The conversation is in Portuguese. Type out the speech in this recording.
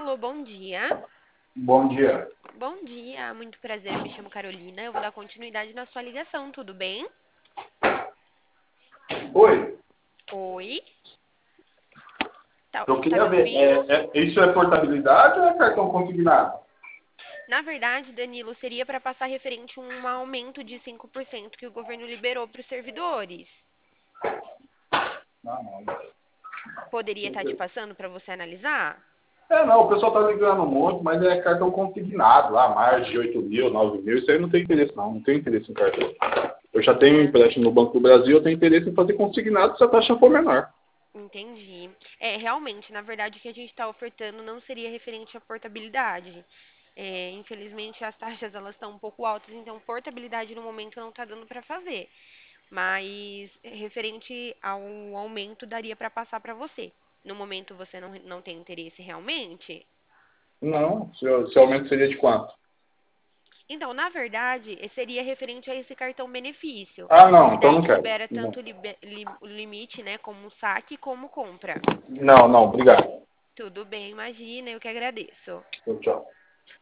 Alô, bom dia. Bom dia. Bom dia, muito prazer, eu me chamo Carolina. Eu vou dar continuidade na sua ligação, tudo bem? Oi, Oi? Tá, eu está queria me ver, ouvindo? isso é portabilidade ou é cartão consignado? Na verdade, Danilo, seria para passar referente a um aumento de 5% que o governo liberou para os servidores. Não, não. Poderia estar te passando para você analisar? Não, o pessoal tá ligando muito, mas é cartão consignado, lá, mais de 8 mil, 9 mil, isso aí não tem interesse não tenho interesse em cartão. Eu já tenho um É, empréstimo no Banco do Brasil, eu tenho interesse em fazer consignado se a taxa for menor. entendi. É, realmente, na verdade, o que a gente está ofertando não seria referente à portabilidade. É, infelizmente, as taxas elas estão um pouco altas, então portabilidade no momento não está dando para fazer. Mas referente ao aumento, daria para passar para você. No momento você não tem interesse realmente? Não, se aumento seria de quanto? Então, na verdade, seria referente a esse cartão benefício, Ah, que não, então daí não quero. libera Não, tanto o limite, né, como saque como compra. não, obrigado. Tudo bem, imagina, eu que agradeço. Tchau.